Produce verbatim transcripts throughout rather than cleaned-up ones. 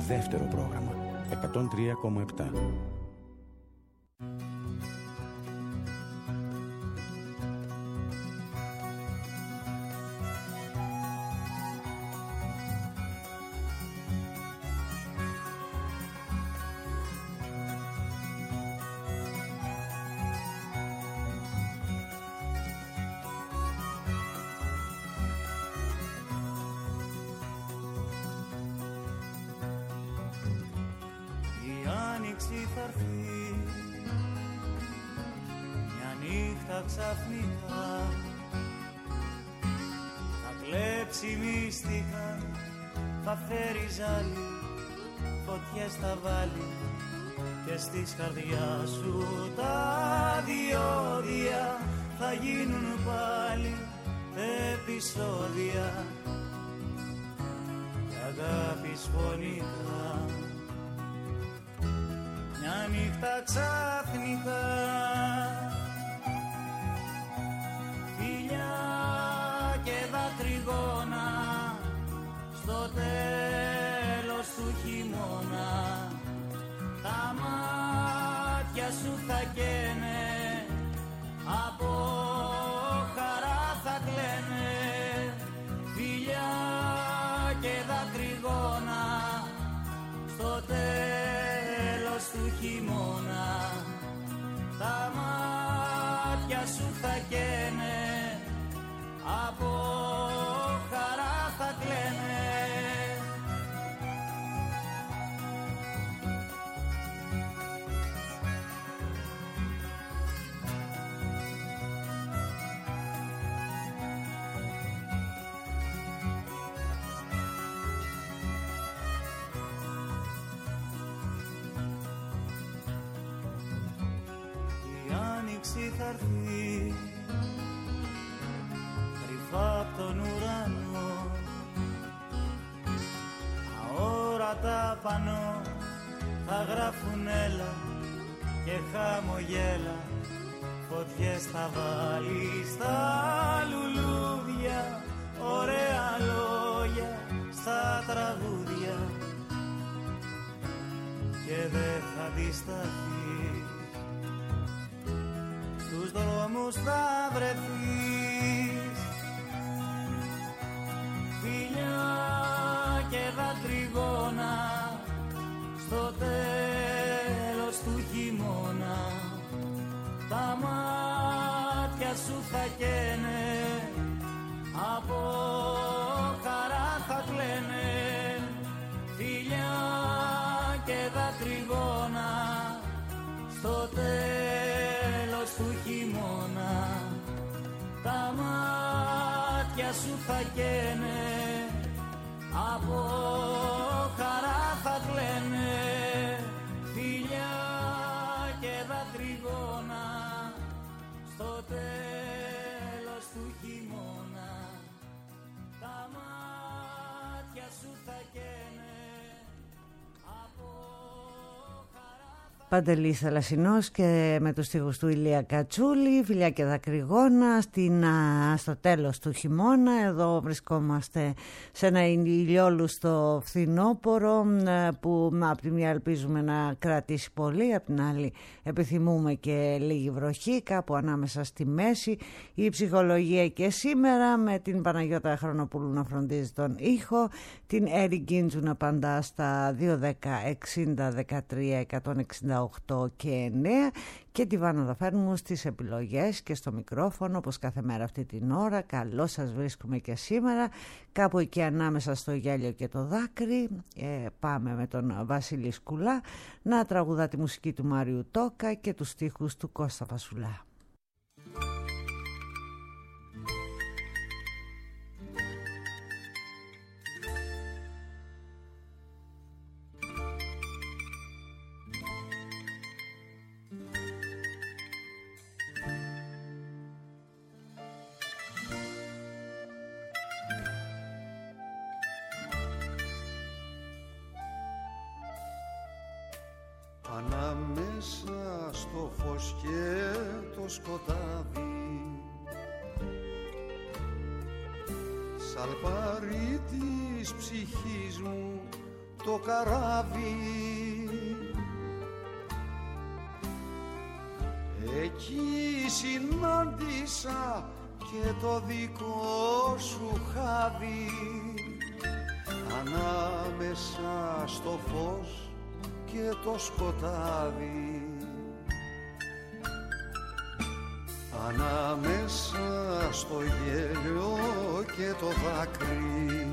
Δεύτερο πρόγραμμα εκατόν τρία κόμμα επτά. Ξαφνικά θα κλέψει μυστικά, θα φέρει ζάλι, φωτιές θα βάλει και στις καρδιά σου τα διόδια θα γίνουν πάλι επεισόδια και αγάπης φωνικά. Μια νύχτα ξαφνικά στο τέλος του χειμώνα τα μάτια σου θα καίνε, από χαρά θα κλαίνε, φιλιά και δακρυγόνα στο τέλος του χειμώνα τα μάτια σου θα καίνε, από χαρά θα κλαίνε. Η άνοιξη θα έρθει κρυφά απ' τον ουρανό, αόρατα πανώ θα γράφουν έλα και χαμογέλα, φωτιές θα βάλει στα λουλούδια, ωραία λόγια στα τραγούδια και δεν θα αντισταθείς, στους δρόμους θα βρεθείς, φιλιά και δακρυγόνα στο τέλος του χειμώνα τα μάτια σου θα καίνε, από χαρά θα κλαίνε, φιλιά και δακρυγόνα στο τέλος του χειμώνα τα μάτια σου θα καίνε, από χαρά θα κλαίνε, φιλιά και δακρυγόνα στο τέλος του χειμώνα τα μάτια σου θα καίνε, από χαρά θα... Παντελής Θαλασσινός και με τους στίχους του Ηλία Κατσούλη, φιλιά και δακρυγόνα στην, α, στο τέλος του χειμώνα. Εδώ βρισκόμαστε σε ένα ηλιόλουστο φθινόπωρο που από τη μία ελπίζουμε να κρατήσει πολύ, από την άλλη επιθυμούμε και λίγη βροχή κάπου ανάμεσα στη μέση. Η ψυχολογία και σήμερα με την Παναγιώτα Χρονοπούλου να φροντίζει τον ήχο, την Έρη Γκίντζου να απαντά στα δύο δέκα εξήντα δεκατρία εκατόν εξήντα οκτώ και εννέα και τη Βάνα Δαφέρνου στις επιλογές και στο μικρόφωνο όπως κάθε μέρα αυτή την ώρα. Καλώς σας βρίσκουμε και σήμερα κάπου εκεί ανάμεσα στο γέλιο και το δάκρυ. ε, πάμε με τον Βασίλη Σκουλά να τραγουδά τη μουσική του Μάριου Τόκα και τους στίχους του Κώστα Φασουλά. Ανάμεσα στο φως και το σκοτάδι, σαλπάρι της ψυχής μου στο καράβι. Εκεί συνάντησα και το δικό σου χάδι, ανάμεσα στο φως και το σκοτάδι. Ανάμεσα στο γέλιο και το δάκρυ.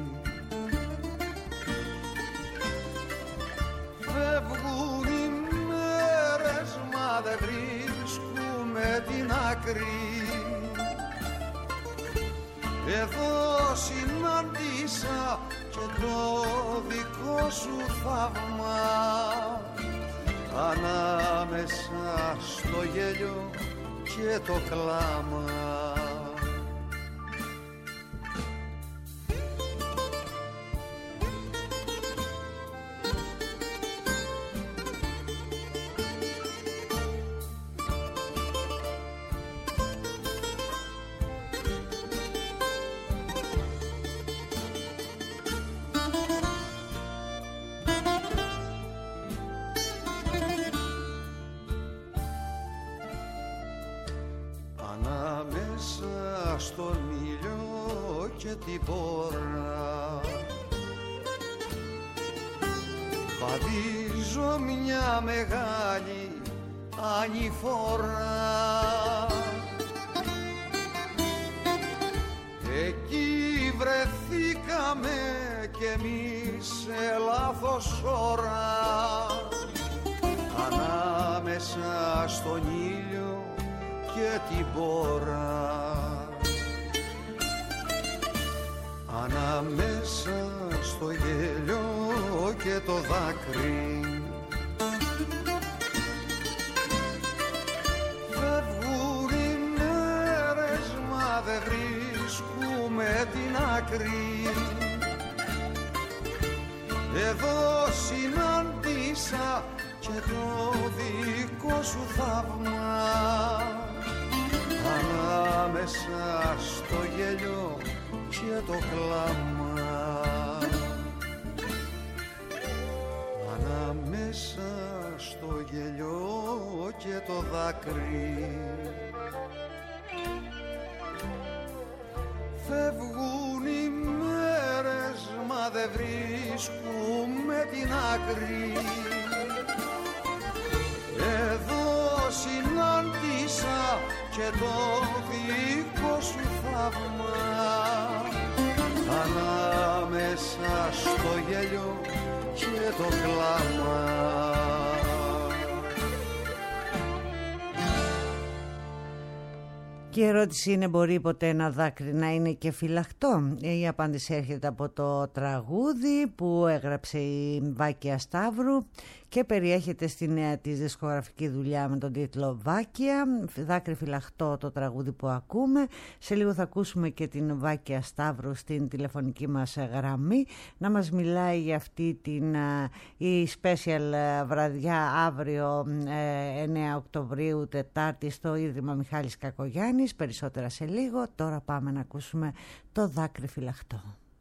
Φεύγουν οι μέρες μα δεν βρίσκουμε την άκρη. Εδώ συνάντησα και το δικό σου θαύμα, ανάμεσα στο γέλιο και το κλάμα. Στον ήλιο και την πόρα βαδίζω μια μεγάλη ανηφόρα. Εκεί βρεθήκαμε κι εμείς σε λάθος ώρα, ανάμεσα στον ήλιο και την πόρα. Ανάμεσα στο γέλιο και το δάκρυ. Φεύγουν οι μέρες μα δεν βρίσκουμε την άκρη. Εδώ συνάντησα και το δικό σου θαύμα, ανάμεσα στο γέλιο και το κλάμα. Ανάμεσα στο γέλιο και το δάκρυ. Φεύγουν οι μέρες μα δεν βρίσκουμε την άκρη. Εδώ συνάντησα και το δικό σου θαύμα, ανάμεσα στο γέλιο και το κλάμα. Και η ερώτηση είναι, μπορεί ποτέ ένα δάκρυ να είναι και φυλαχτό? Η απάντηση έρχεται από το τραγούδι που έγραψε η Βάκια Σταύρου και περιέχεται στη νέα της δισκογραφική δουλειά με τον τίτλο Βάκια. Δάκρυ φυλαχτό το τραγούδι που ακούμε. Σε λίγο θα ακούσουμε και την Βάκια Σταύρου στην τηλεφωνική μας γραμμή να μας μιλάει για αυτή την η special βραδιά αύριο εννέα Οκτωβρίου Τετάρτη στο Ίδρυμα Μιχάλης Κακογιάννης. Περισσότερα σε λίγο. Τώρα πάμε να ακούσουμε το Δάκρυ φυλαχτό.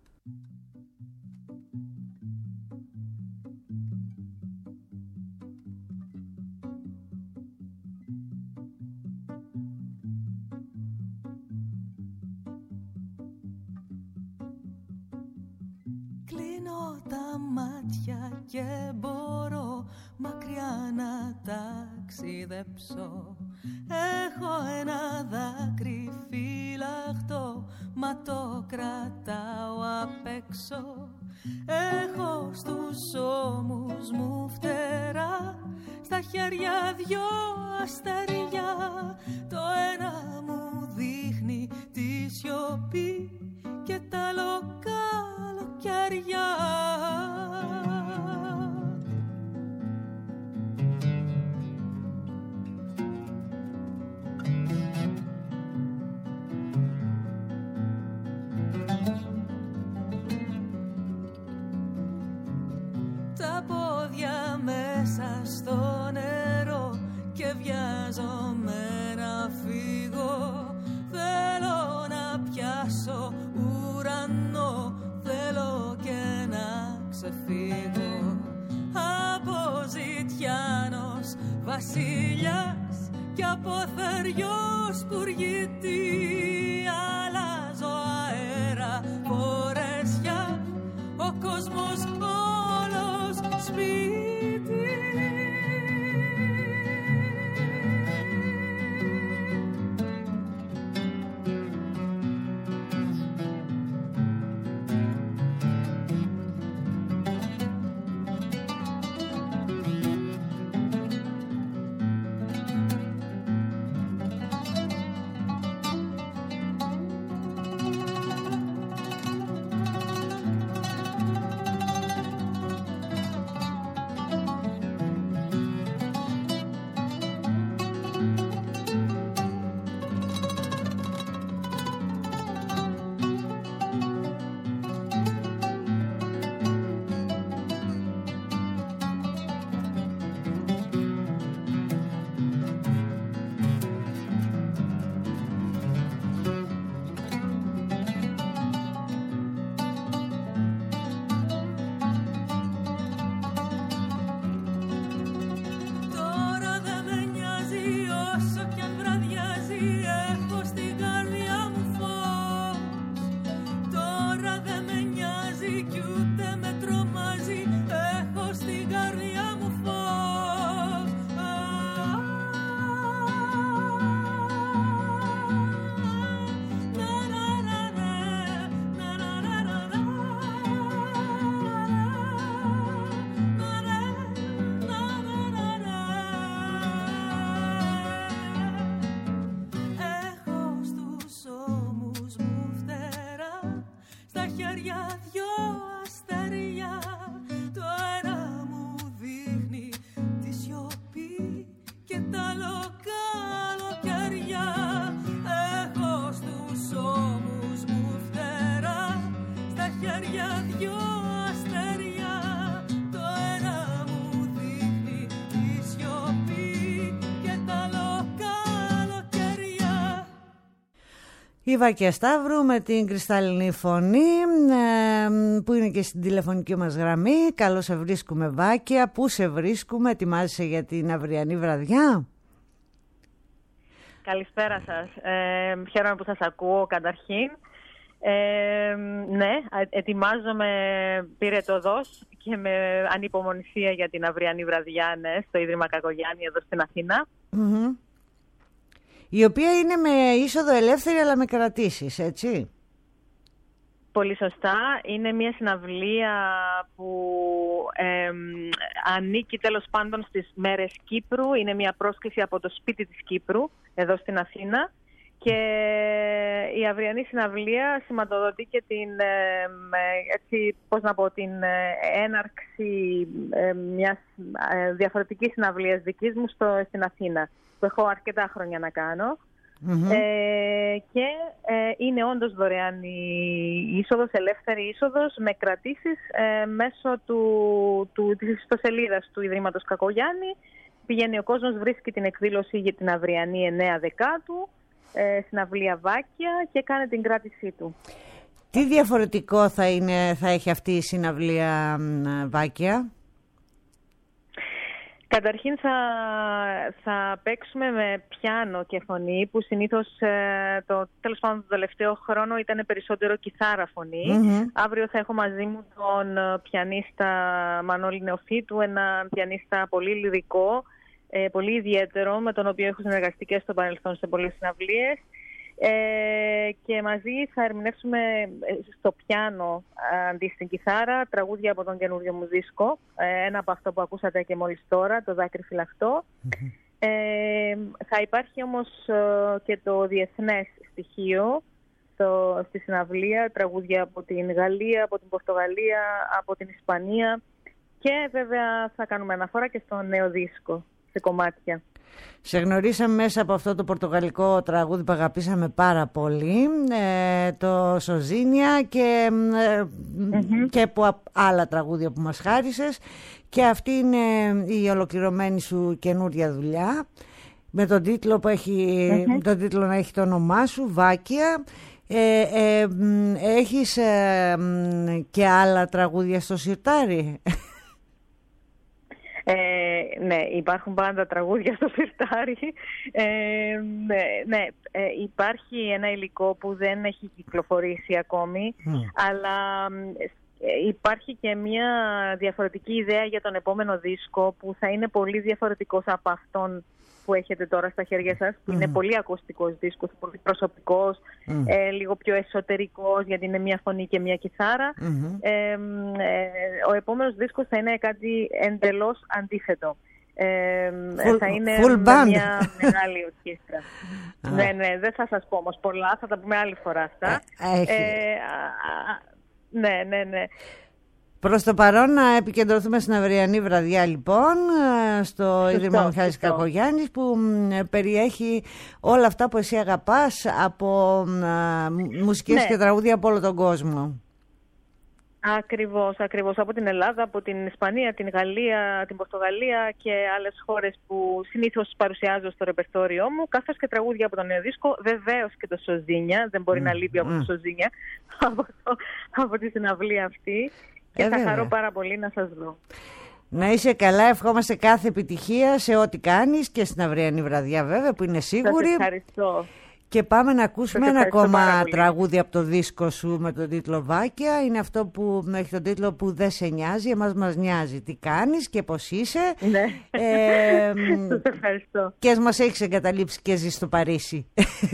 Κλείνω τα μάτια και μπορώ μακριά να ταξιδέψω. Έχω ένα δάκρυ φυλαχτό, μα το κρατάω απ' έξω. Έχω στους ώμους μου φτερά, στα χέρια δυο αστέρια. Το ένα μου δείχνει τη σιωπή και τα άλλο καλοκαιριά. Τα πόδια μέσα στο νερό και βιάζομαι να φύγω. Θέλω να πιάσω ουρανό, θέλω και να ξεφύγω. βασιλιάς κι από θεριό σπουργητή. Αλλάζω αέρα, φορεσιά, ο κόσμος όλος σπίτι. Η Βάκια Σταύρου με την κρυστάλλινη φωνή που είναι και στην τηλεφωνική μας γραμμή. Καλώς σε βρίσκουμε, Βάκια. Πού σε βρίσκουμε, ετοιμάζεσαι για την αυριανή βραδιά? Καλησπέρα σας. Ε, χαίρομαι που σας ακούω καταρχήν. Ε, ναι, ετοιμάζομαι πυρετωδώς και με ανυπομονησία για την αυριανή βραδιά, ναι, στο Ίδρυμα Κακογιάννη εδώ στην Αθήνα. Mm-hmm. Η οποία είναι με είσοδο ελεύθερη αλλά με κρατήσεις, έτσι? Πολύ σωστά. Είναι μια συναυλία που ε, ανήκει τέλος πάντων στις μέρες Κύπρου. Είναι μια πρόσκληση από το σπίτι της Κύπρου, εδώ στην Αθήνα. Και η αυριανή συναυλία σηματοδοτεί και την, ε, έτσι, πώς να πω, την έναρξη ε, μιας ε, διαφορετικής συναυλίας δικής μου στο, στην Αθήνα, που έχω αρκετά χρόνια να κάνω. Mm-hmm. Ε, και ε, είναι όντως δωρεάν η είσοδος, ελεύθερη είσοδος, με κρατήσεις ε, μέσω του, του, της ιστοσελίδας του Ιδρύματος Κακογιάννη. Πηγαίνει ο κόσμος, βρίσκει την εκδήλωση για την αυριανή εννέα Δεκάτου, ε, συναυλία Βάκια, και κάνει την κράτησή του. Τι διαφορετικό θα, είναι, θα έχει αυτή η συναυλία, Βάκια? Καταρχήν θα, θα παίξουμε με πιάνο και φωνή, που συνήθως ε, το, τέλος πάντων το τελευταίο χρόνο ήταν περισσότερο κιθάρα φωνή. Mm-hmm. Αύριο θα έχω μαζί μου τον πιανίστα Μανώλη Νεοφύτου, ένα πιανίστα πολύ λυρικό, ε, πολύ ιδιαίτερο, με τον οποίο έχω συνεργαστεί και στο παρελθόν σε πολλές συναυλίες. Ε, και μαζί θα ερμηνεύσουμε στο πιάνο αντί στην κιθάρα τραγούδια από τον καινούριο μου δίσκο, ε, ένα από αυτό που ακούσατε και μόλις τώρα, το Δάκρυ Φυλαχτό. Mm-hmm. ε, θα υπάρχει όμως ε, και το διεθνές στοιχείο το, στη συναυλία, τραγούδια από την Γαλλία, από την Πορτογαλία, από την Ισπανία, και βέβαια θα κάνουμε αναφορά και στο νέο δίσκο σε κομμάτια. Σε γνωρίσαμε μέσα από αυτό το πορτογαλικό τραγούδι που αγαπήσαμε πάρα πολύ, ε, το Σοζίνια, και, ε, mm-hmm. και από άλλα τραγούδια που μας χάρισες, και αυτή είναι η ολοκληρωμένη σου καινούρια δουλειά, με τον τίτλο, που έχει, mm-hmm. τον τίτλο να έχει το όνομά σου, Βάκια. Ε, ε, έχεις ε, και άλλα τραγούδια στο σιρτάρι? Ε, ναι, υπάρχουν πάντα τραγούδια στο σιρτάρι. Ε, ναι, ναι ε, υπάρχει ένα υλικό που δεν έχει κυκλοφορήσει ακόμη, mm. αλλά ε, υπάρχει και μια διαφορετική ιδέα για τον επόμενο δίσκο που θα είναι πολύ διαφορετικός από αυτόν που έχετε τώρα στα χέρια σας, που mm. είναι πολύ ακουστικός δίσκος, πολύ προσωπικός, mm. ε, λίγο πιο εσωτερικός, γιατί είναι μια φωνή και μια κιθάρα. Mm-hmm. Ε, ε, ο επόμενος δίσκος θα είναι κάτι εντελώς αντίθετο. Ε, full, θα είναι μια μεγάλη ορχήστρα. Ναι, ναι, δεν θα σας πω όμως πολλά, θα τα πούμε άλλη φορά αυτά. Ε, α, ναι, ναι, ναι. Προς το παρόν να επικεντρωθούμε στην αυριανή βραδιά λοιπόν, στο Ίδρυμα Μιχάλης Κακογιάννης, που περιέχει όλα αυτά που εσύ αγαπάς από μουσικές ναι. και τραγούδια από όλο τον κόσμο. Ακριβώς, ακριβώς. Από την Ελλάδα, από την Ισπανία, την Γαλλία, την Πορτογαλία και άλλες χώρες που συνήθως παρουσιάζω στο ρεπερτόριό μου, καθώς και τραγούδια από τον νέο δίσκο, βεβαίως και το Σοζίνια, δεν μπορεί mm. να λείπει από mm. το Σοζίνια, από, το, από τη συναυλία αυτή. Και ε, θα βέβαια. χαρώ πάρα πολύ να σας δω. Να είσαι καλά, ευχόμαστε κάθε επιτυχία σε ό,τι κάνεις και στην αυριανή βραδιά βέβαια που είναι σίγουρη. Σας ευχαριστώ. Και πάμε να ακούσουμε ένα ακόμα τραγούδι από το δίσκο σου με τον τίτλο Βάκια. Είναι αυτό που έχει τον τίτλο που δεν σε νοιάζει, εμάς μας νοιάζει τι κάνεις και πώς είσαι. Ναι, ε, σας ευχαριστώ. Και μας έχεις εγκαταλείψει και ζεις στο Παρίσι.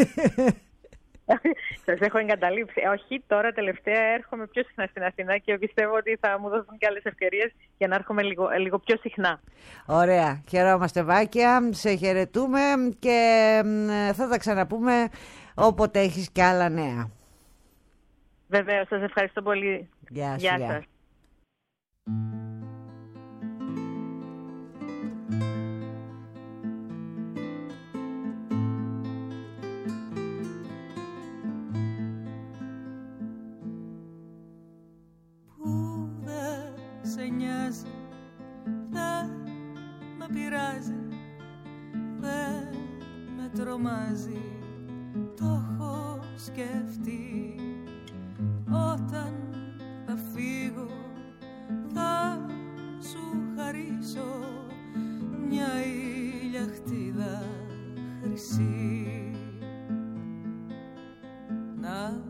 Σας έχω εγκαταλείψει. Όχι, τώρα τελευταία έρχομαι πιο συχνά στην Αθήνα και πιστεύω ότι θα μου δώσουν και άλλες ευκαιρίες για να έρχομαι λίγο, λίγο πιο συχνά. Ωραία. Χαιρόμαστε Βάκια. Σε χαιρετούμε και θα τα ξαναπούμε όποτε έχεις και άλλα νέα. Βεβαίως. Σας ευχαριστώ πολύ. Γεια, Γεια σας. σας. Σε νοιάζει, δεν με πειράζει, δεν με τρομάζει, το έχω σκεφτεί. Όταν θα φύγω θα σου χαρίσω μια ηλιαχτίδα χρυσή. Να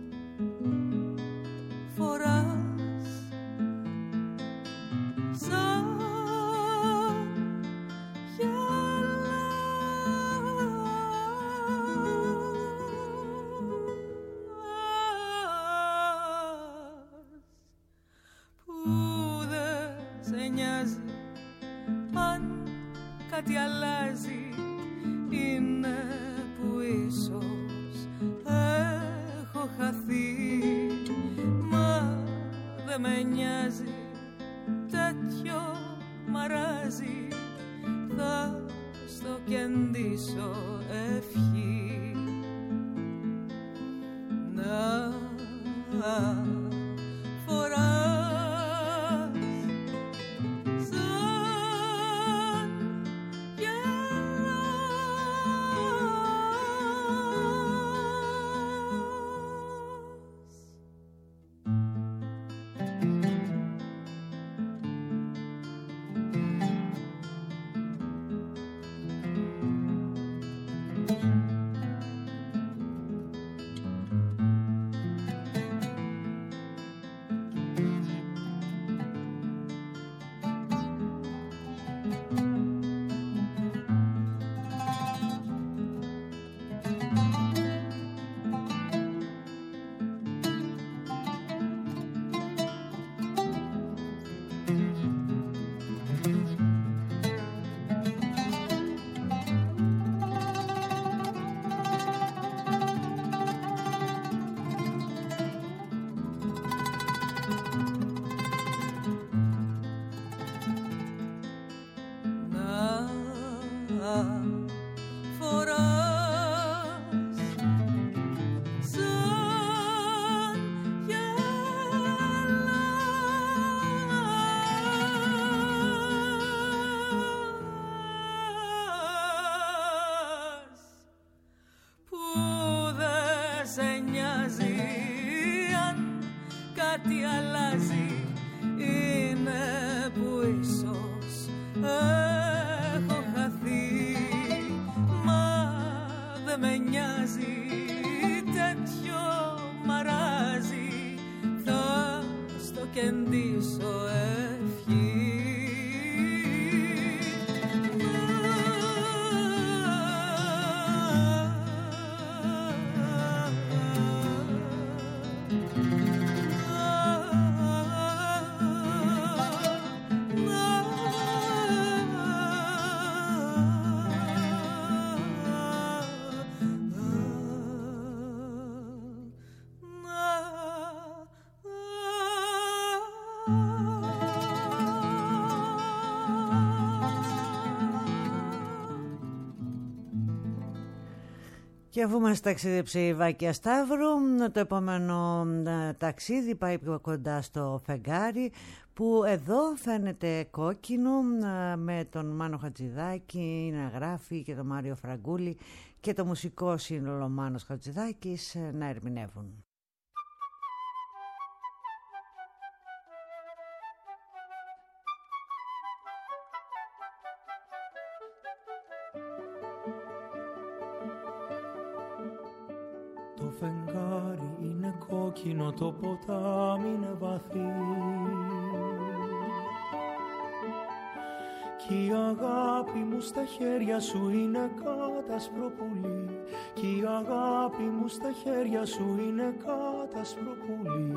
φοράς κάτι αλλάζει, είναι που ίσως έχω χαθεί, μα δεν με νοιάζει, τέτοιο μαράζει, θα στο κεντήσω ευχή. Να φορά έχω χαθεί, μα δεν με νοιάζει, τέτοιο μαράζει, θα στο κεντήσω ευχή. Και αφού μας ταξίδεψε η Βάκια Σταύρου, το επόμενο ταξίδι πάει πιο κοντά στο φεγγάρι, που εδώ φαίνεται κόκκινο, με τον Μάνο Χατζηδάκη να γράφει και τον Μάριο Φραγκούλη και το μουσικό σύνολο Μάνος Χατζηδάκης να ερμηνεύουν. Το φεγγάρι είναι κόκκινο, το ποτάμι είναι βαθύ κι η αγάπη μου στα χέρια σου είναι κάτασπρο πουλί, κι η αγάπη μου στα χέρια σου είναι κάτασπρο πουλί.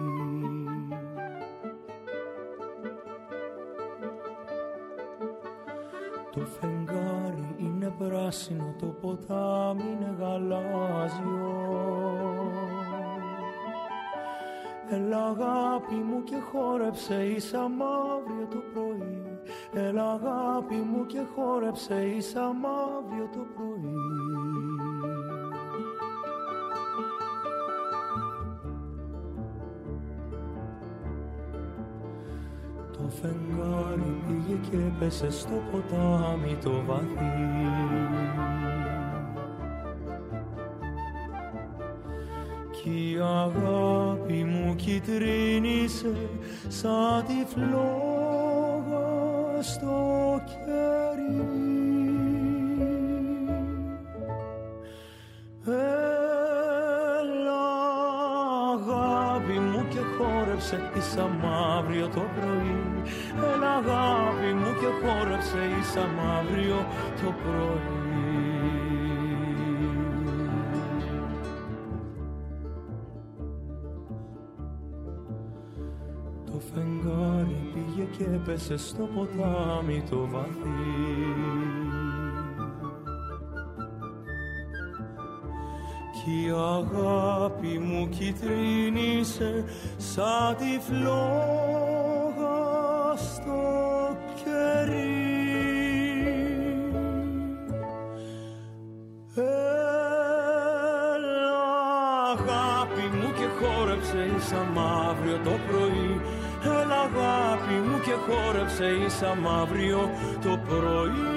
Το φεγγάρι είναι πράσινο, το ποτάμι είναι γαλάζιο. Έλα αγάπη μου και χόρεψε ίσα μαύριο το πρωί. Έλα αγάπη μου και χόρεψε ίσα μαύριο το πρωί. Το φεγγάρι πήγε και έπεσε στο ποτάμι το βαθύ κι η αγάπη μου κυτρίνησε σαν τη φλόγα στο κερί. Έλα αγάπη μου και χόρεψε ίσα μαύριο το πρωί. Έλα αγάπη μου και χόρεψε ίσα μαύριο το πρωί. Το φεγγάρι πήγε και έπεσε στο ποτάμι το βαθύ κι η αγάπη μου κυτρίνησε σαν τη φλόγα στο κερί. Έλα αγάπη μου και χόρεψε ίσα μαύριο το πρωί. Έλα αγάπη μου και χόρεψε ίσα μαύριο το πρωί.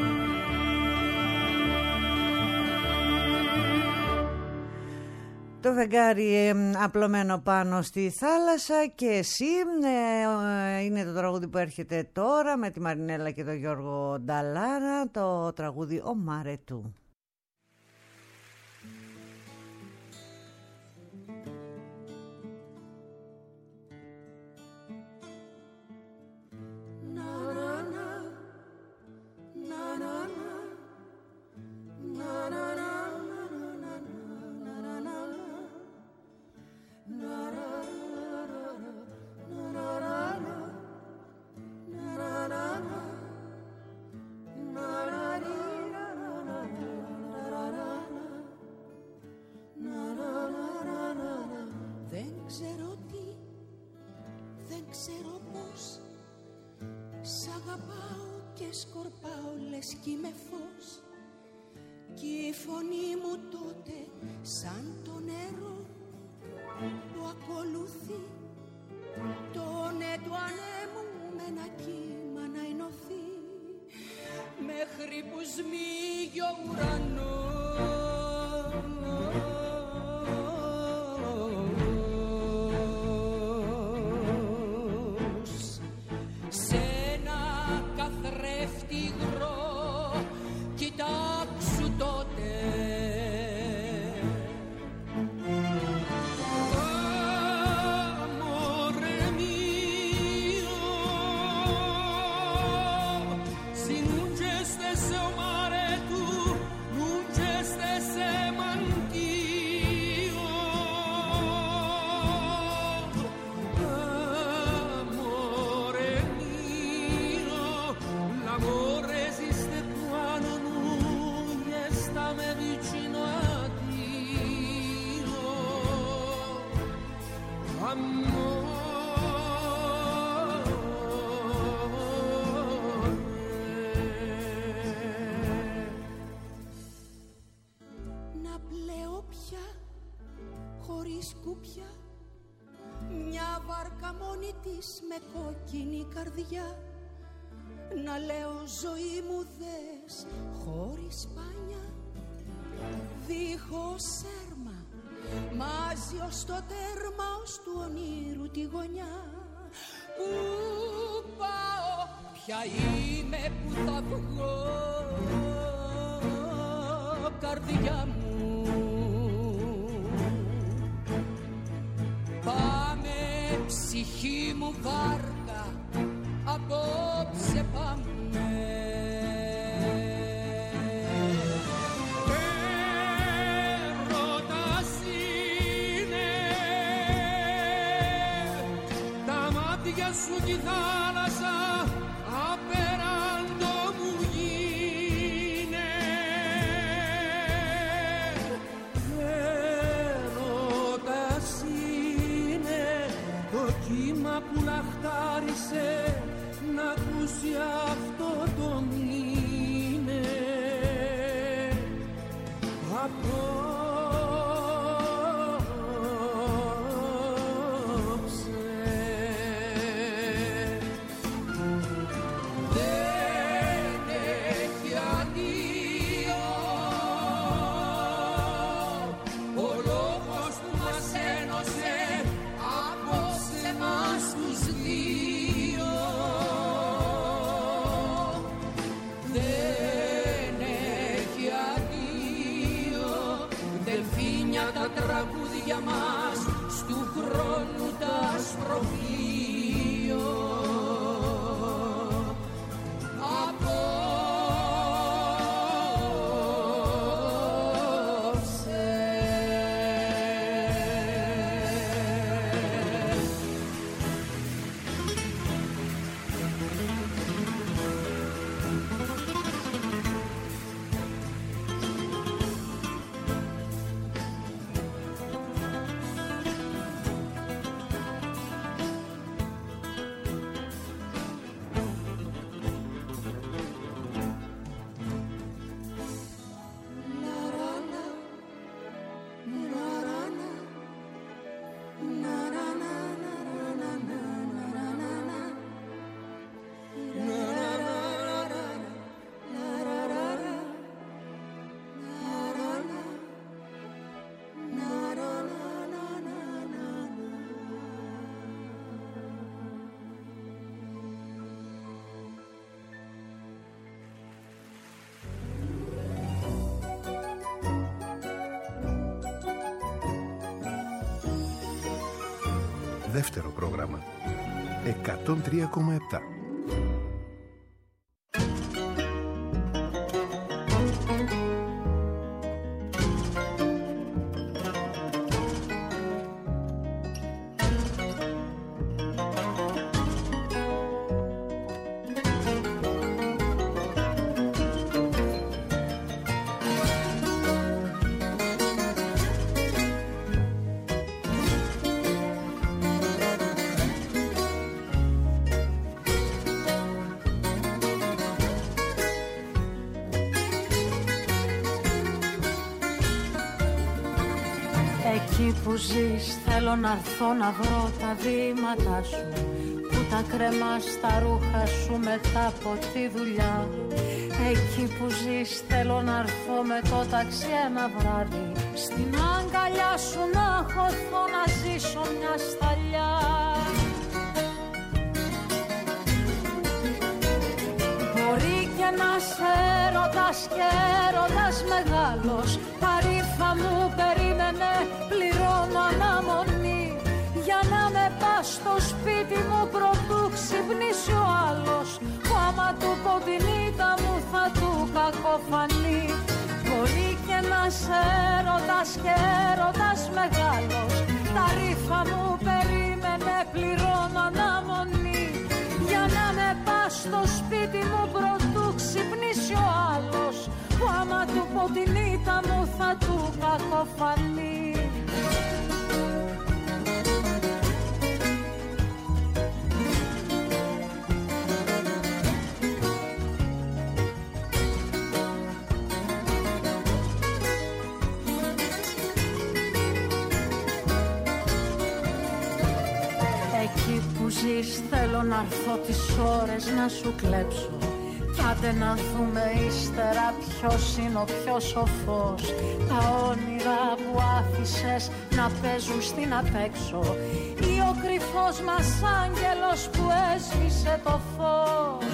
Το φεγγάρι ε, απλωμένο πάνω στη θάλασσα και εσύ ε, είναι το τραγούδι που έρχεται τώρα με τη Μαρινέλα και τον Γιώργο Νταλάρα, το τραγούδι «Ο Μάρε του». Σ' ένα καθρέφτη μόνη της με κόκκινη καρδιά, να λέω ζωή μου δες χωρίς πάνια, δίχως έρμα, μαζί ως το τέρμα, ως του ονείρου τη γωνιά. Πού πάω, ποια είμαι, που θα βγω, καρδιά μου. Πάμε ψυχή μου βάρκα, απόψε πάμε. Έρωτας είναι τα μάτια σου κι η θάλασσα, απεράντο μου γίνε. Έρωτας είναι το κύμα που λαχτάρισε να ακούσει αυτό το μήνε. Απόψε δεν έχει αντίο ο λόγος που μας ένωσε, απόψε μας τους δύο. Δεν έχει αντίο, δελφίνια τα τραγούδια μας, στου χρόνου τα αστροπλίο. Δεύτερο πρόγραμμα εκατόν τρία κόμμα επτά. Εκεί που ζεις θέλω να έρθω να βρω τα βήματα σου, που τα κρεμάς τα ρούχα σου μετά από τη δουλειά. Εκεί που ζεις θέλω να έρθω με το ταξί ένα βράδυ, στην αγκαλιά σου να χωθώ, να ζήσω μια σταλιά. Μπορεί και να σε έρωτας και έρωτας μεγάλος, τα ρήφα μου περίμενε, πληρώνω αναμονή, για να με πας στο σπίτι μου προτού ξυπνήσει ο άλλος, που άμα του πω την ήττα μου θα του κακοφανεί. Μπορεί και να σε έρωτας και έρωτας μεγάλος, τα ρήφα μου περίμενε, πληρώνω αναμονή, για να με πας στο σπίτι μου προτού ξυπνήσει ο άλλος, που άμα του πω την ήττα μου θα του κακοφανεί. Εκεί που που ζεις θέλω να έρθω τις ώρες να σου κλέψω. Κι άντε να δούμε ύστερα ποιος είναι ο πιο σοφός. Τα όνειρα που άφησες να παίζουν στην απέξω ή ο κρυφός μας άγγελος που έσβησε το φως.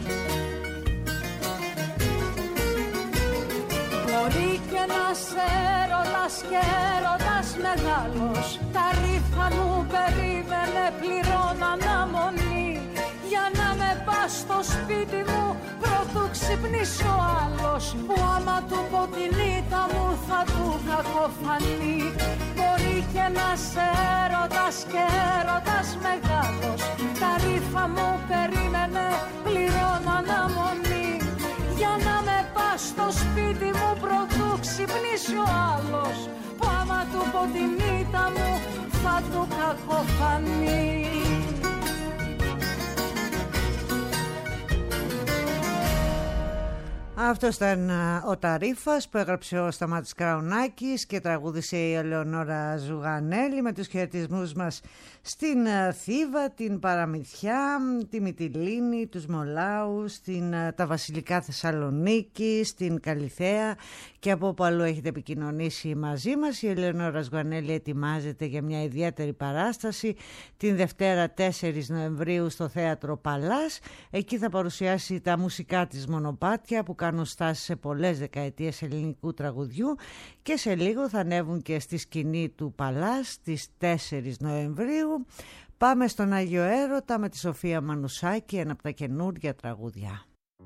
Μπορεί και να σε έρωτας και έρωτας μεγάλος. Τα ρήφα μου περίμενε πληρώνω αναμονή για να με πας στο σπίτι μου πρωτού ξυπνήσει ο άλλος που άμα του πω την ήττα μου θα του κακοφανεί. Μπορεί και να σε έρωτας και έρωτας μεγάλος. Τα ρήφα μου περίμενε πληρώνω αναμονή για να με πας στο σπίτι μου πρωτού ξυπνήσει ο άλλος που άμα του πω την ήττα μου θα του κακοφανεί. Αυτός ήταν ο Ταρίφας που έγραψε ο Σταμάτης Κραουνάκης και τραγούδισε η Ελεονόρα Ζουγανέλη με τους χαιρετισμούς μας στην Θήβα, την Παραμυθιά, τη Μυτιλήνη, τους Μολάους, την, τα Βασιλικά Θεσσαλονίκη, στην Καλιθέα και από όπου αλλού έχετε επικοινωνήσει μαζί μας. Η Ελεονόρα Ζουγανέλη ετοιμάζεται για μια ιδιαίτερη παράσταση την Δευτέρα τέσσερις Νοεμβρίου στο Θέατρο Παλάς. Εκεί θα παρουσιάσει τα μουσικά της μονοπάτια που κάνουν στάση σε πολλές δεκαετίες ελληνικού τραγουδιού και σε λίγο θα ανέβουν και στη σκηνή του Παλάς στις τέσσερις Νοεμβρίου. Πάμε στον Άγιο Έρωτα με τη Σοφία Μανουσάκη, ένα από τα καινούργια τραγούδια.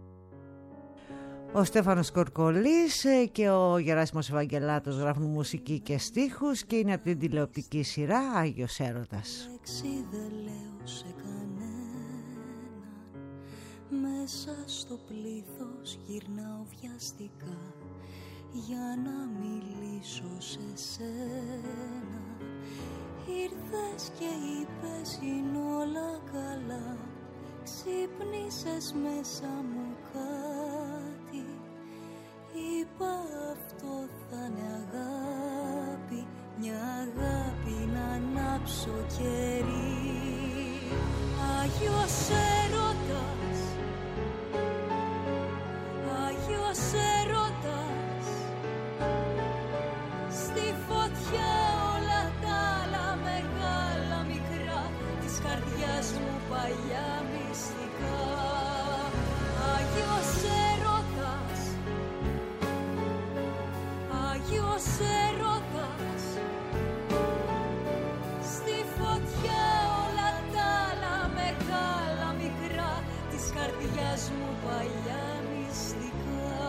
Ο Στέφανος Κορκολής και ο Γεράσιμος Ευαγγελάτος γράφουν μουσική και στίχους και είναι από την τηλεοπτική σειρά Άγιος Έρωτας. Μέσα στο πλήθος γυρνάω βιαστικά για να μιλήσω σε σένα. Ήρθες και είπες είναι όλα καλά. Ξύπνησες μέσα μου κάτι. Είπα αυτό θα είναι αγάπη. Μια αγάπη να ανάψω κερί. Άγιος Έρωτας, Άγιος Έρωτας, στη φωτιά όλα τα άλλα μεγάλα μικρά της καρδιάς μου παλιά μυστικά. Άγιος Έρωτας, Άγιος Έρωτας, στη φωτιά όλα τα άλλα μεγάλα μικρά της καρδιάς μου παλιά μυστικά.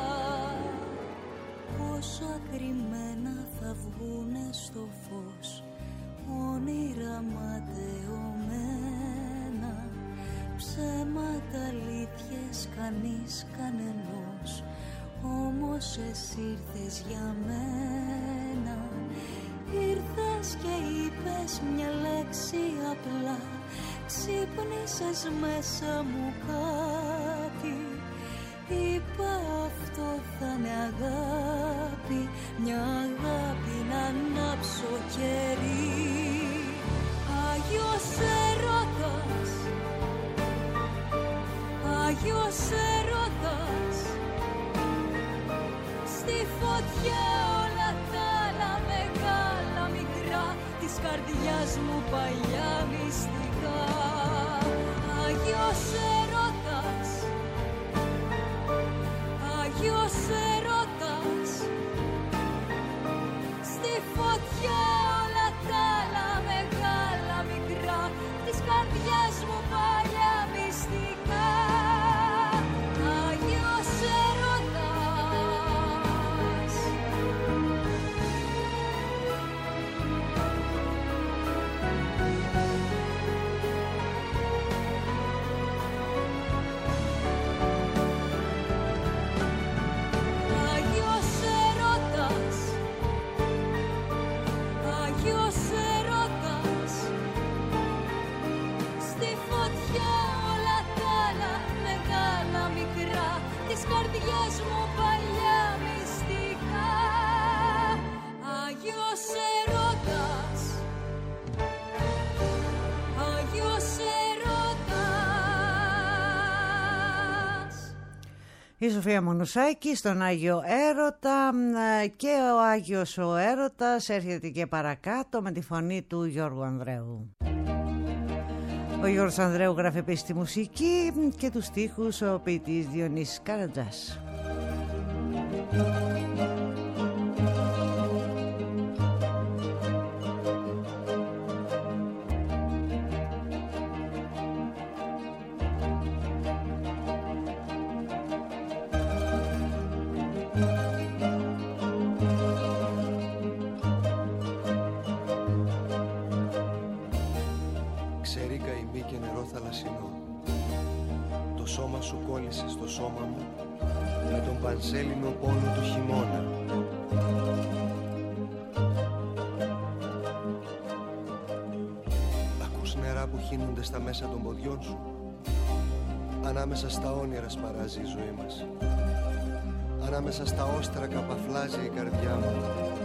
Πόσο κρυμμένα θα βγουνε στο φως όνειρα ματαιωμένα, ψέματα αλήθειες κανείς κανενός, όμως εσύ ήρθες για μένα. Ήρθες και είπες μια λέξη απλά, ξύπνησες μέσα μου κάτι. Είπα αυτό θα είναι αγάπη, μια αγάπη να ανάψω κερί. Άγιος Έρωτας, Άγιος Έρωτας, στη φωτιά όλα τα άλλα μεγάλα μικρά της καρδιάς μου παλιά μυστικά. Άγιος Έρωτας, Άγιος Έρωτας, στη φωτιά όλα τα άλλα μεγάλα μικρά της καρδιάς μου παλιά μυστικά. Άγιος Έρωτας. Άγιος Έρωτας, Άγιος Έρωτας, στη φωτιά όλα τα άλλα μεγάλα μικρά της καρδιάς μου παλιά μυστικά. Άγιος Έρωτας, Άγιος Έρωτας. Η Σοφία Μονουσάκη στον Άγιο Έρωτα, και ο Άγιος ο Έρωτας έρχεται και παρακάτω με τη φωνή του Γιώργου Ανδρέου. Ο Γιώργος Ανδρέου γράφει επίσης τη μουσική και τους στίχους ο ποιητής Διονύσης Καρατζάς. Το σώμα σου κόλλησε στο σώμα μου με τον πανσέλινο πόνο του χειμώνα. Ακούς νερά που χύνονται στα μέσα των ποδιών σου. Ανάμεσα στα όνειρα σπαράζει η ζωή μας. Ανάμεσα στα όστρακα παφλάζει η καρδιά μου.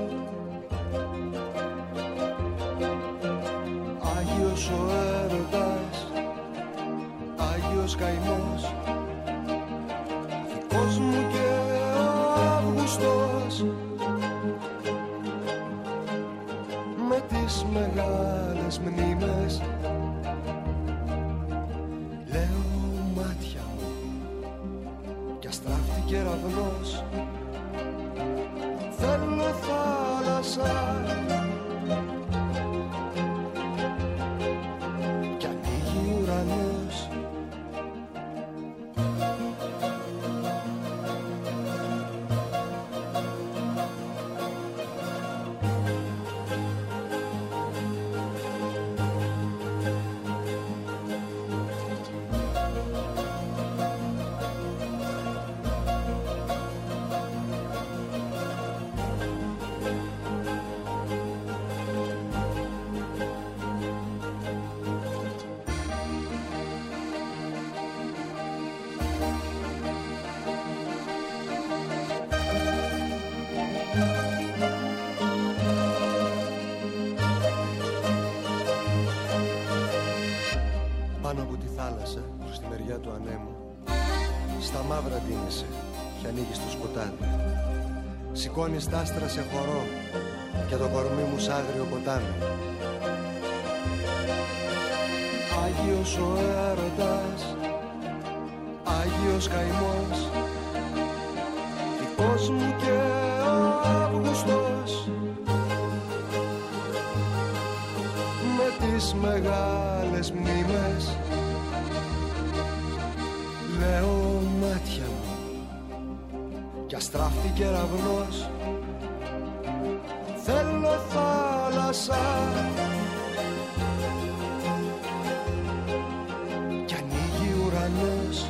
Άγιος ο έρωτας, Άγιος καημός, δικός μου και ο Αύγουστος, με τις μεγάλες μνήμες. Λέω μάτια μου κι αστράφτη κεραυνός, θέλω θάλασσα κι ανοίγει ουρανός. Πάνω από τη θάλασσα, προς τη μεριά του ανέμου, στα μαύρα ντύνεσαι κι ανοίγεις το σκοτάδι. Σηκώνεις τ' άστρα σε χορό και το κορμί μου σ' άγριο ποτάμι. Άγιος ο έρωτας, Άγιος καημός, δικός μου και ο Αύγουστος, με τις μεγάλες μνήμες. Λέω μάτια μου κι αστράφτη κεραυνός, θέλω θάλασσα κι ανοίγει ουρανός.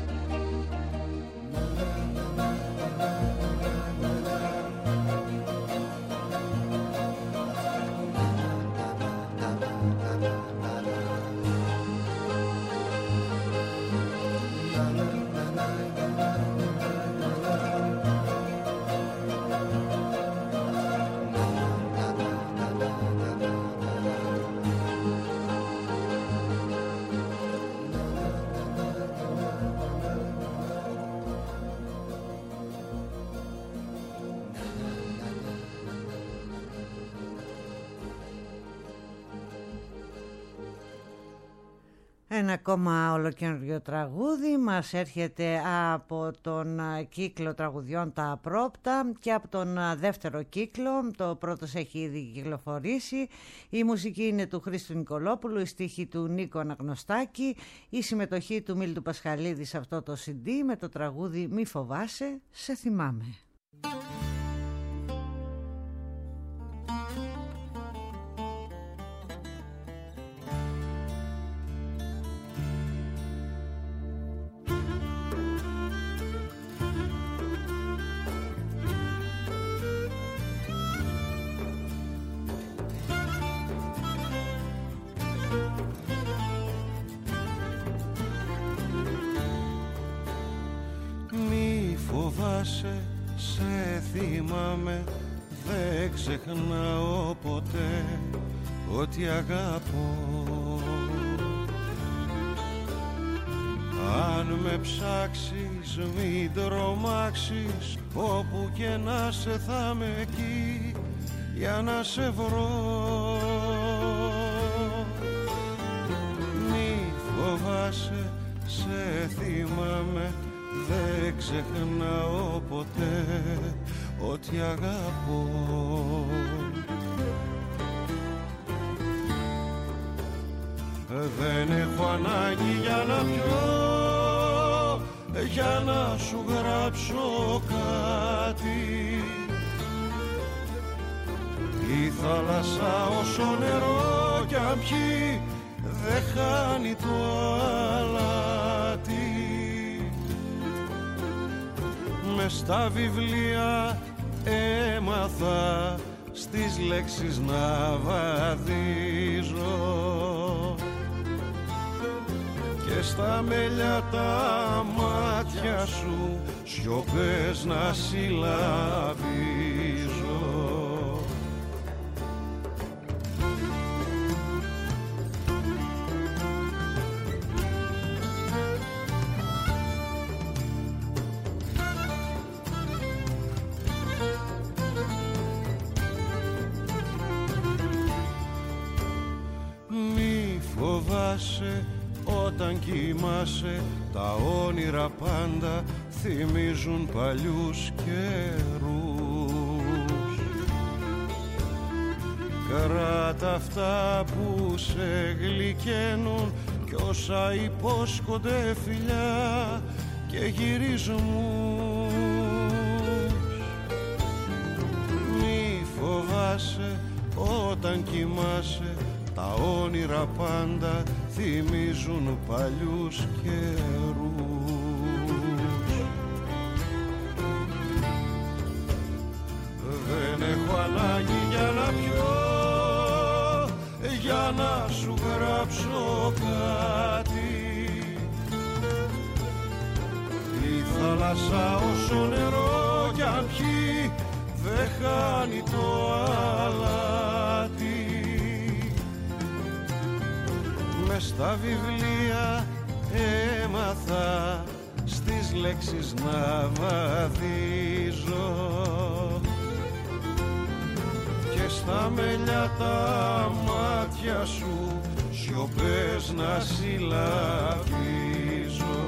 Ένα ακόμα ολοκαινούριο τραγούδι μας έρχεται από τον κύκλο τραγουδιών Τα Απρόπτα και από τον δεύτερο κύκλο. Το πρώτος έχει ήδη κυκλοφορήσει. Η μουσική είναι του Χρήστου Νικολόπουλου, η στίχη του Νίκο Αναγνωστάκη, η συμμετοχή του Μίλτου Πασχαλίδη σε αυτό το σι ντι με το τραγούδι «Μη φοβάσαι, σε θυμάμαι». Σε θυμάμαι, δεν ξεχνάω ποτέ ότι αγαπώ. Αν με ψάξεις μην τρομάξεις, όπου και να σε θα με εκεί για να σε βρω. Μη φοβάσαι, σε θυμάμαι, δεν ξεχνάω ποτέ ότι αγαπώ. Δεν έχω ανάγκη για να πιω, για να σου γράψω κάτι. Η θάλασσα όσο νερό κι αν πιει δεν χάνει το αλάτι. Μες στα βιβλία έμαθα στις λέξεις να βαδίζω και στα μέλια τα μάτια σου σιωπές να συλλαβίζω. Μη φοβάσαι όταν κοιμάσαι, τα όνειρα πάντα θυμίζουν παλιούς καιρούς. Κράτα αυτά που σε γλυκαίνουν κι όσα υπόσχονται φιλιά και γυρισμούς. Μη φοβάσαι όταν κοιμάσαι, τα όνειρα πάντα θυμίζουν παλιούς καιρούς. Δεν έχω ανάγκη για να πιω, για να σου γράψω κάτι. Η θάλασσα όσο νερό κι αν πιει δεν χάνει το αλάτι. Μες στα βιβλία έμαθα στις λέξεις να βαδίζω και στα μέλια τα μάτια σου σιωπές να συλλαβίζω.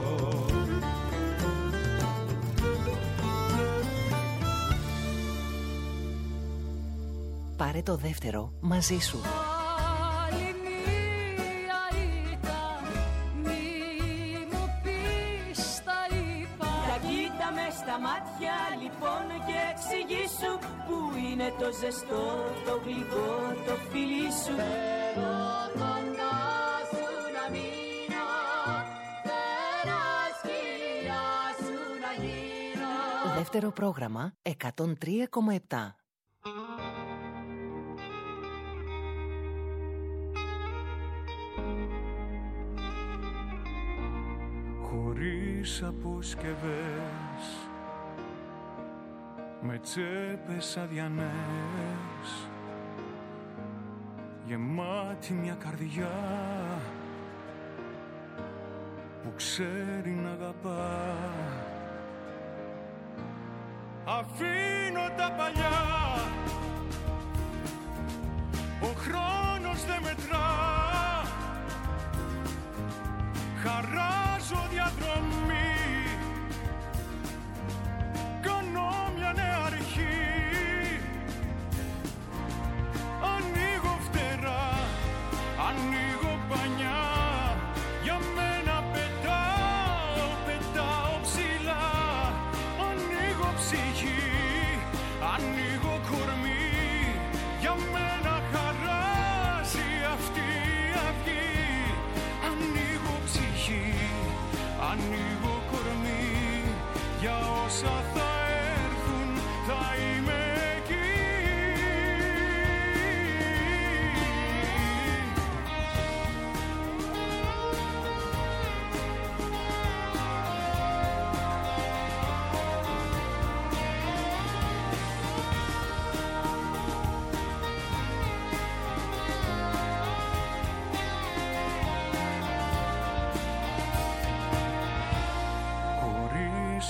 Πάρε το δεύτερο μαζί σου. Στα μάτια λοιπόν και εξηγήσου που είναι το ζεστό, το γλυκό, το φιλί σου. Θέλω κοντά σου να μείνω, θέλω σκιά σου να γίνω. Δεύτερο πρόγραμμα εκατόν τρία κόμμα επτά. Χωρίς αποσκευές, με τσέπες αδιανές, γεμάτη μια καρδιά που ξέρει να αγαπά. Αφήνω τα παλιά, ο χρόνος δεν μετρά. Χαράζω διαδρομή, κάνω μια νέα αρχή. Ανοίγω φτερά, ανοίγω πανιά, για μένα πετάω, πετάω ψηλά. Ανοίγω ψυχή, ανοίγω κορμί, για μένα χαράζει αυτή η αυγή. Ανοίγω ψυχή, ανοίγω κορμί, για όσα θα έρθουν θα είμαι εκεί.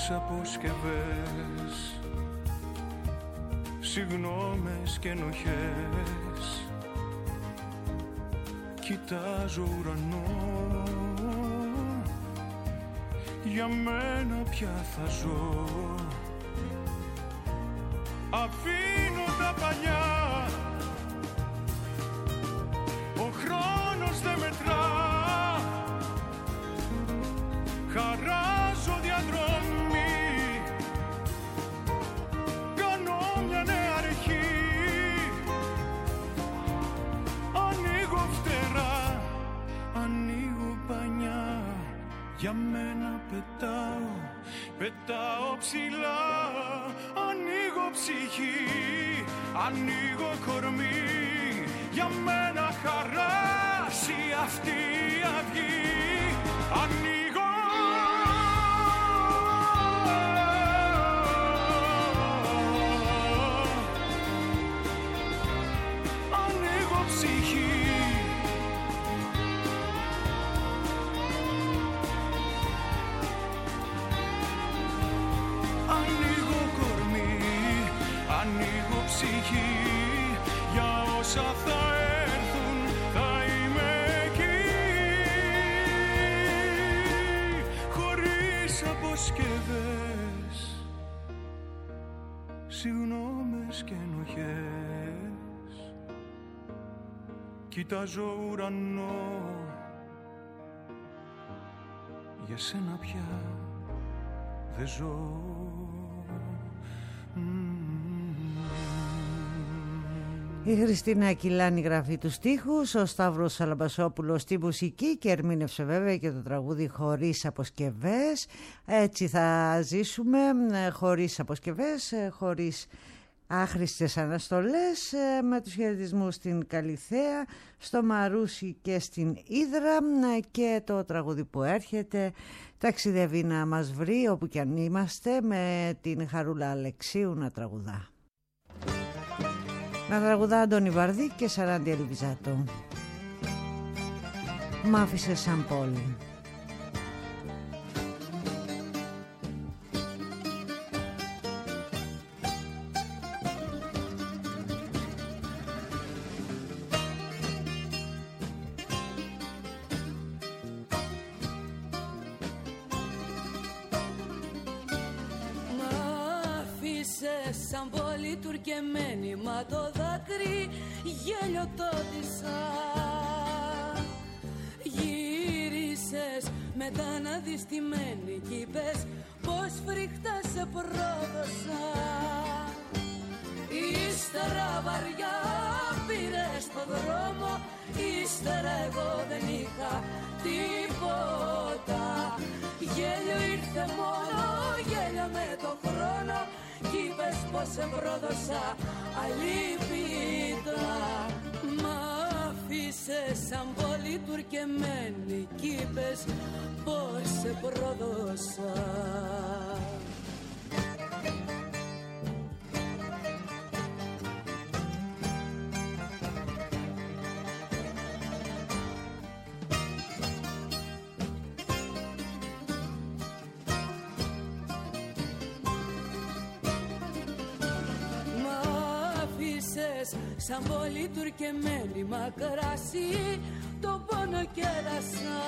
χωρίς αποσκευές, συγγνώμες και ενοχές. Κοιτάζω ουρανό, για μένα πια θα ζω. Αφήνω τα παλιά, ο χρόνος δεν μετρά. Χαράζω διαδρομή, κάνω μια νέα αρχή. Ανοίγω φτερά, ανοίγω πανιά. Για μένα πετάω, πετάω ψηλά. Ανοίγω ψυχή, ανοίγω κορμί. Για μένα χαράσει αυτή η αυγή. Ανοίγω, ανοίγω ψυχή. Ανοίγω κορμί, ανοίγω ψυχή. Για όσα θα έρθουν θα είμαι εκεί. Χωρίς αποσκευές, συγγνώμες και ενοχές. Κοιτάζω ουρανό, για σένα πια δεν ζω. Η Χριστίνα Ακυλάνη γράφει τους στίχους, ο Σταύρος Σαλαμπασόπουλος στη μουσική και ερμήνευσε βέβαια και το τραγούδι χωρίς αποσκευές. Έτσι θα ζήσουμε, χωρίς αποσκευές, χωρίς άχρηστες αναστολές, με τους χαιρετισμούς στην Καλιθέα, στο Μαρούσι και στην Ύδρα, και το τραγούδι που έρχεται ταξιδεύει να μας βρει όπου κι αν είμαστε, με την Χαρούλα Αλεξίου να τραγουδά. Να τραγουδά Αντώνη Βαρδί και Σαράντι Ελβιζάτο. Μ' άφησε σαν πόλη. Σαν πόλη τουρκεμένη, μα το δάκρυ γέλιο τότισα. Γύρισες μετά αναδυστημένη κι είπες πως φρικτά σε πρόδωσα. Ύστερα βαριά πήρες το δρόμο, ύστερα εγώ δεν είχα τίποτα. Γέλιο ήρθε μόνο, γέλιο με το χρόνο, κι είπες πως σε πρόδωσα αλίπητα. Μ' άφησες σαν πόλη τουρκεμένη κι είπες πως σε πρόδωσα. Σαν πόλη τουρκεμένη μακράσι, το πόνο κέρασα.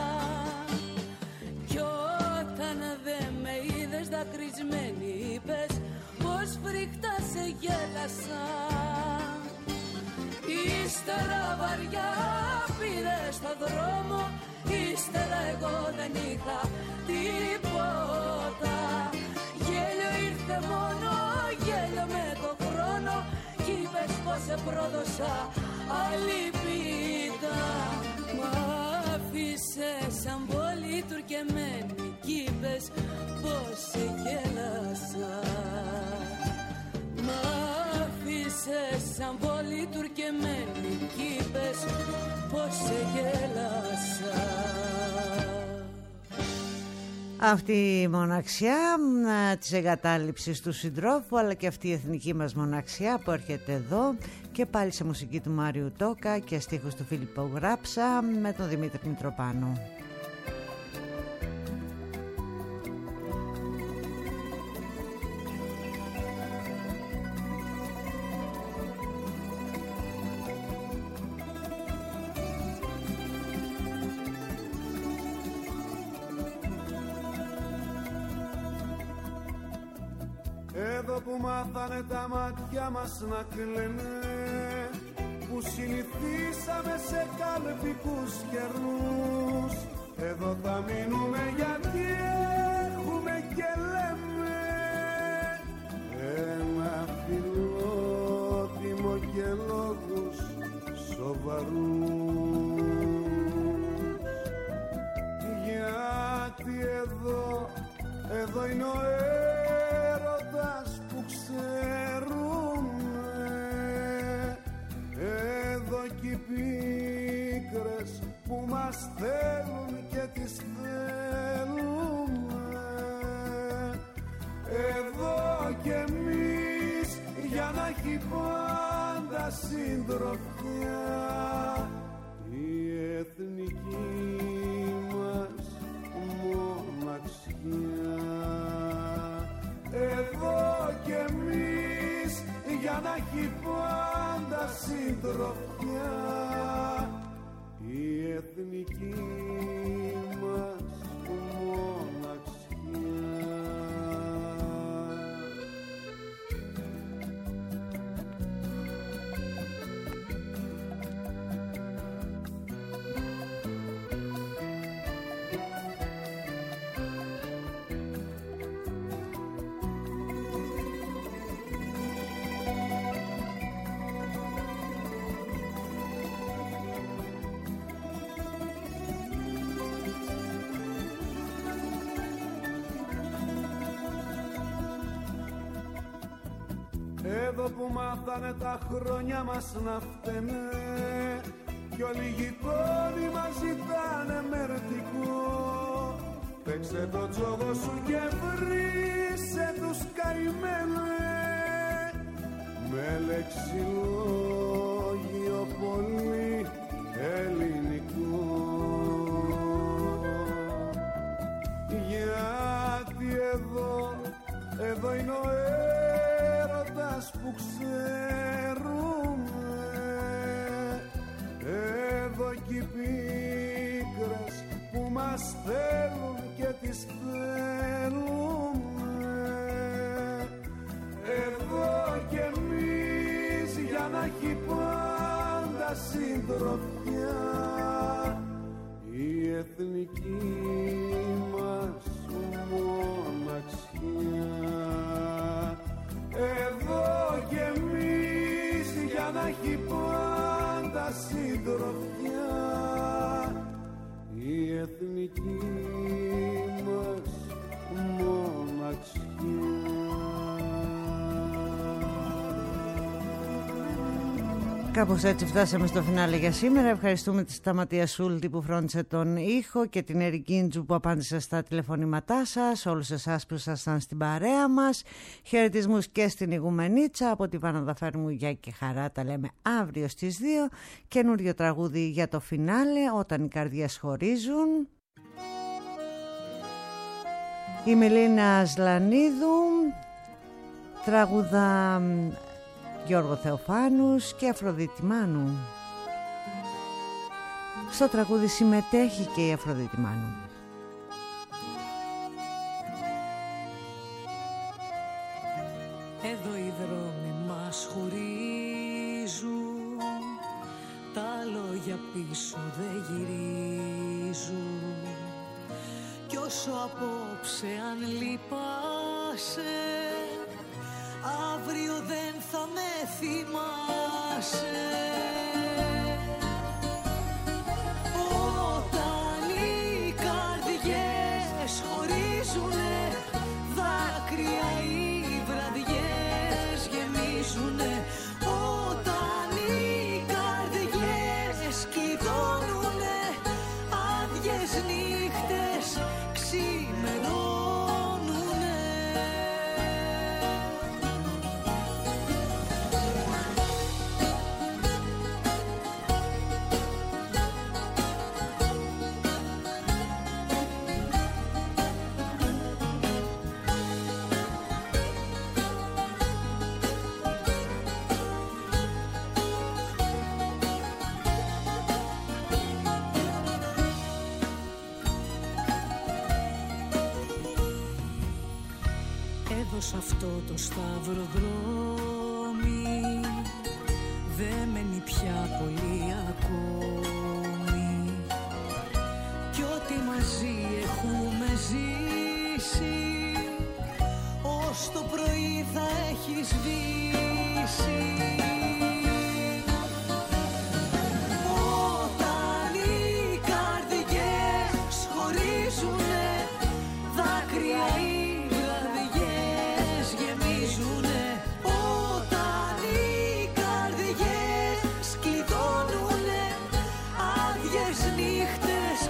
Κι όταν δε με είδες δακρυσμένη, είπες πως φρικτά σε γέλασα. Ύστερα βαριά πήρες το δρόμο, ύστερα εγώ δεν είχα τίποτα. Γέλιο ήρθε μόνο, γέλιο με το χρόνο, κι είπες πως σε πρόδωσα αλίπητα. Μ' άφησες σαν πόλη τουρκεμένη κι είπες πως σε γέλασα. Μ' άφησες σαν πόλη τουρκεμένη κι είπες πως σε γέλασα. Αυτή η μοναξιά της εγκατάλειψης του συντρόφου, αλλά και αυτή η εθνική μας μοναξιά που έρχεται εδώ, και πάλι σε μουσική του Μάριου Τόκα και στίχους του Φίλιππο Γράψα με τον Δημήτρη Μητροπάνο. Εδώ που μάθανε τα μάτια μας να κλαίνε, που συνηθίσαμε σε καλπικούς καιρούς, εδώ θα μείνουμε γιατί έχουμε και λέμε ένα φιλότιμο και λόγους σοβαρούς. Γιατί εδώ, εδώ είναι ο έρωτας που ξέρουμε, εδώ κι οι πίκρες που μας θέλουν και τις θέλουμε, εδώ κι εμείς για να έχει πάντα συντροφιά η εθνική μας μοναξιά. Εδώ κι εμείς για να έχει πάντα συντροφιά η εθνική μας μοναξιά. Εδώ που μάθανε τα χρόνια μας να φταίνε κι όλοι οι γειτόνοι μας ζητάνε μερτικό, παίξε το τζόγο σου και βρήσε τους καημένε με λεξιλόγιο πολύ ελληνικό. Γιατί εδώ, εδώ είναι ο έρωτας που ξέρουμε, εδώ κι οι πίκρες που μας θέλουν και τις θέλουμε, εδώ κι εμείς για να έχει πάντα συντροφιά η εθνική μας μοναξιά. Εδώ κι εμείς για να έχει πάντα συντροφιά η εθνική μας μοναξιά. Κάπως έτσι φτάσαμε στο φινάλε για σήμερα. Ευχαριστούμε τη Σταματία Σούλτη που φρόντισε τον ήχο και την Ερικίντζου που απάντησε στα τηλεφωνήματά σας, όλους εσάς που ήσασταν στην παρέα μας. Χαιρετισμούς και στην Ηγουμενίτσα. Από τη Βάννα φέρνουμε γεια και χαρά. Τα λέμε αύριο στις δύο. Καινούριο τραγούδι για το φινάλε, όταν οι καρδιές χωρίζουν. Η Μελίνα Σλανίδου τραγουδά Γιώργο Θεοφάνους και Αφροδίτη Μάνου. Στο τραγούδι συμμετέχει και η Αφροδίτη Μάνου. Εδώ οι δρόμοι μας χωρίζουν, τα λόγια πίσω δεν γυρίζουν, κι όσο απόψε αν λείπασαι, αύριο δεν θα με θυμάσαι. Όταν οι καρδιές χωρίζουνε, δάκρυα οι βραδιές γεμίζουνε. Όταν οι καρδιές κυδώνουνε, άδειες νύχτες ξημερώνουν. έρθω σ' αυτό το σταυροδρόμι, δεν μένει πια πολύ ακόμη, κι ό,τι μαζί έχουμε ζήσει ως το πρωί θα έχει σβήσει. Όταν οι καρδιές χωρίζουνε, δάκρυα οι βραδιές γεμίζουνε. Όταν οι καρδιές κλειδώνουνε, άδειες νύχτες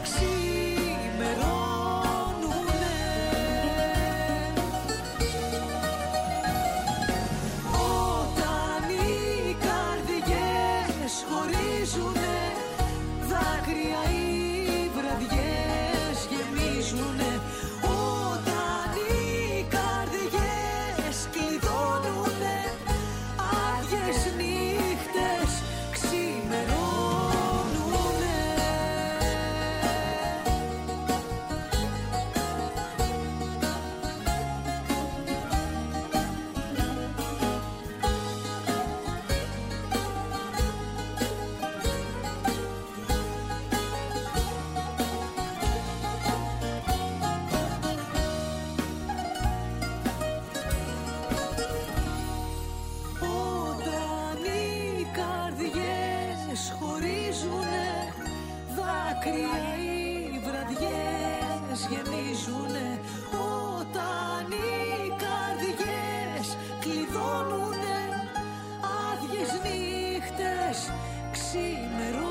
ξημερώνουνε. Όταν οι καρδιές χωρίζουνε, δάκρυα οι βραδιές γεμίζουνε. Όταν οι καρδιές κλειδώνουνε, άδειες νύχτες ξημερώνουνε. Όταν οι καρδιές χωρίζουνε, δάκρυα οι βραδιές γεμίζουνε. Όταν οι καρδιές κλειδώνουνε, άδειες νύχτες ξημερώνουνε.